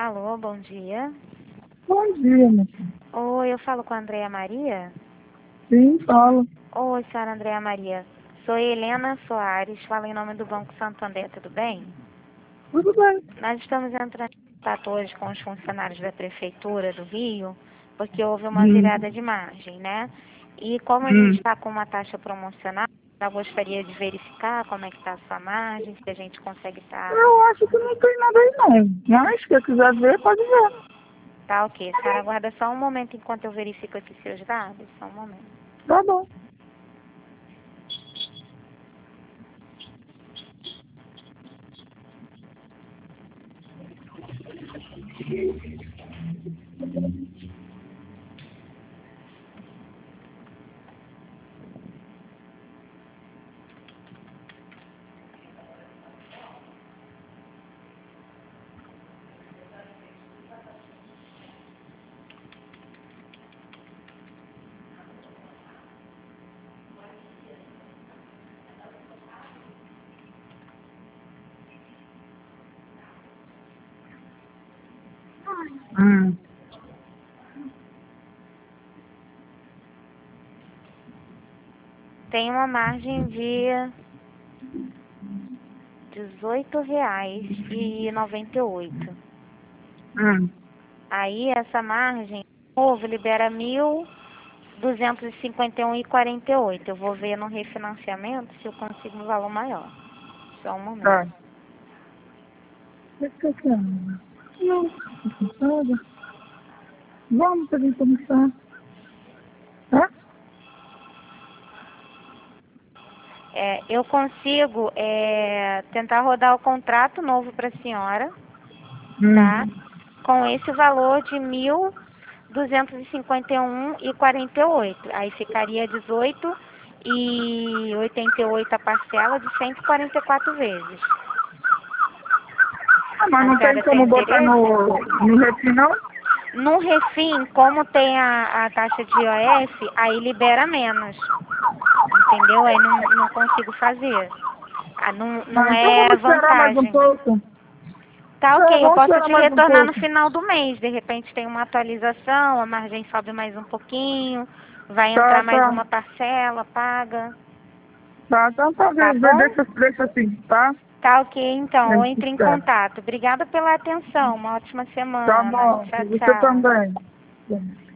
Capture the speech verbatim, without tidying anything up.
Alô, bom dia. Bom dia, meu filho. Oi, eu falo com a Andréa Maria? Sim, fala. Oi, senhora Andréa Maria. Sou Helena Soares, falo em nome do Banco Santander, tudo bem? Tudo bem. Nós estamos entrando em contato hoje com os funcionários da Prefeitura do Rio, porque houve uma Hum. virada de margem, né? E como a gente Hum. está com uma taxa promocional, eu gostaria de verificar como é que está a sua margem, se a gente consegue estar... Eu acho que não tem nada aí não. Mas se quiser ver, pode ver. Tá ok. A senhora aguarda só um momento enquanto eu verifico aqui seus dados. Só um momento. Tá bom. Hum. Tem uma margem de dezoito reais e noventa e oito. Hum. Aí essa margem, novo, libera mil duzentos e cinquenta e um e quarenta e oito. Eu vou ver no refinanciamento se eu consigo um valor maior. Só um momento. Tá. Fica calma. Não, tô cansada. Vamos pra gente começar. Tá? É, eu consigo é, tentar rodar o contrato novo para a senhora, tá? Hum. Com esse valor de mil duzentos e cinquenta e um e quarenta e oito. Aí ficaria dezoito e oitenta e oito a parcela de cento e quarenta e quatro vezes. Ah, mas A não tem senhora tem como botar interesse? no, no refim, não? No refim, como tem a, a taxa de I O F, aí libera menos. Entendeu? Aí não, não consigo fazer. Ah, não, não Ah, então é vamos esperar mais um vantagem. pouco. Tá Tá, ok, eu vamos posso esperar te mais um retornar no pouco. final do mês. De repente tem uma atualização, a margem sobe mais um pouquinho, vai Tá, entrar mais tá. uma parcela, paga. Tá, então tá, Tá de- bom? deixa, deixa assim, tá? Tá ok, então. Eu Gente, entro em espera. contato. Obrigada pela atenção. Uma ótima Tá semana. bom, Tchau, você tchau. também.